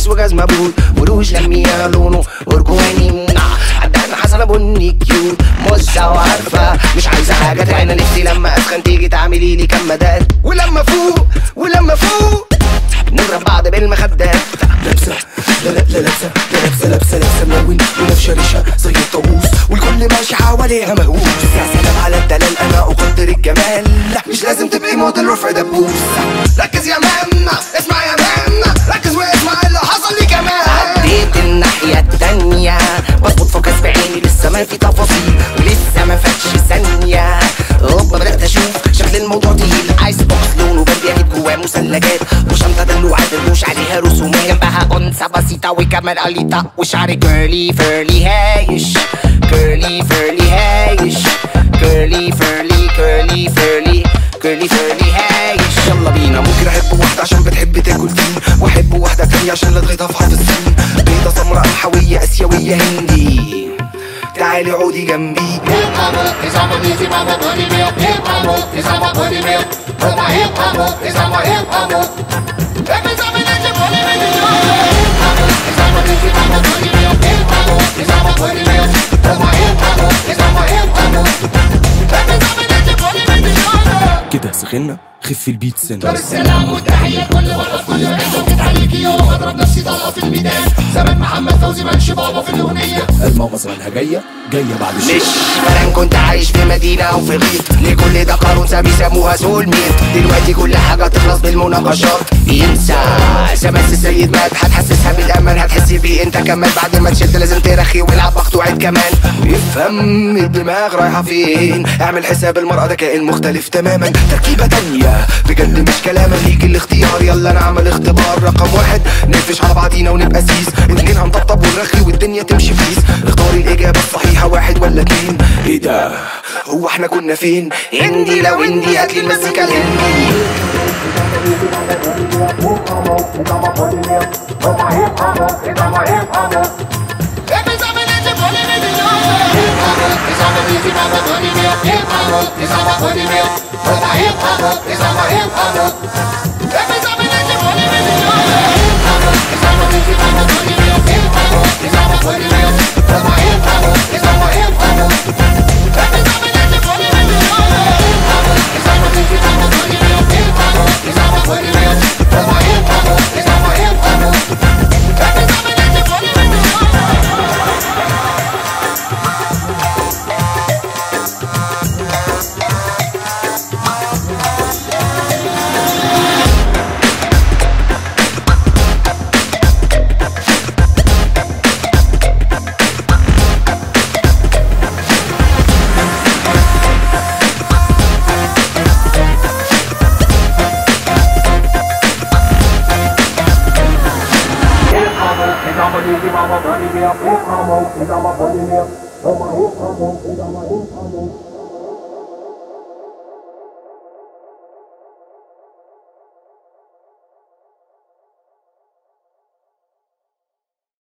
قميص وجزمة بود وروج لمية لونه أرجواني عدان حسنة بني كيوت مزة وعارفة مش عايزة حاجة تاني. نفسي لما أسخن تيجي تعملي لي كام مداد ولما فوق نضرب بعض بالمخدات. لابسة لا لابسة لابسة ملون ولابسة ريشة زي الطاووس والكل ماشي حواليها مهووس. يا سلام على الدلال أنا أقدر الجمال مش لازم تبقي موديل رفع دبوس. ركز يا مان اسمع يا مان ركز واسمع اللي حصل لي كمان. عديت الناحية التانية بظبط فوكس بعيني لسه ما في تفاصيل ولسه ما فاتش ثانية. هوبا بدأت أشوف شكل الموضوع تقيل. عايز بوكس لونه بردي أجيب جواه مثلجات وشنطة دلوعات الروش عليها رسومات جنبها أنثى بسيطة وكمان قليطة وشعري كيرلي فيرلي هايش كيرلي فيرلي هايش كيرلي فيرلي كيرلي فيرلي كيرلي فيرلي هايش. يلا بينا ممكن أحب واحدة عشان بتحب تاكل فين وأحب واحدة تانية عشان لدغيتها في حرف السين. بيضة سمراء قمحوية آسيوية هندي تعالي عودي جنبي. كده سخنا خف البيت سنة. السلام والتحية لكل وقت كل عيشة بتتحيكي يوم اضرب نفسي طلقة في الميدان. زمان محمد فوزي منش بابا في الأغنية. الماما زمانها جاية بعد الشيء. مش فلان كنت عايش في مدينة أو في غيط لكل ده قارون بيسموها سول ميت. دلوقتي كل حاجة تخلص بالمناقشات ينسى سمس السيد مات هتحسسها بالأمان هتحسي بيه انت كمان. بعد ما تشد لازم ترخي والعب مقطوعات كمان. افهم الدماغ رايحة فين اعمل حساب المرأة ده كائن مختلف تماما تركيبة تانية بجد مش كلام ليك الاختيار. يلا نعمل اختبار رقم 1 نقفش على بعضينا ونبقى سيس. 2 هنطبطب ونرخي والدنيا تمشي بيس. اختاري الإجابة الصحيحة 1 ولا 2. ايه ده هو احنا كنا فين؟ هندي لو هندي هاتلي المزيكا الهندي. I'm a